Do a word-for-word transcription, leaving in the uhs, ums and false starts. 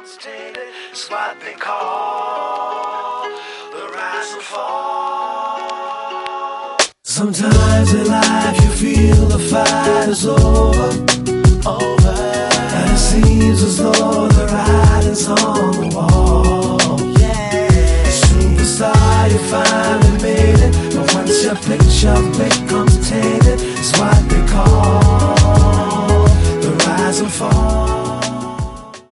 devastated. It's what they call the rise and fall. Sometimes in life you feel the fight is over, over, and it seems as though the writing's on the wall. Yeah, superstar, you finally made it, but once your picture becomes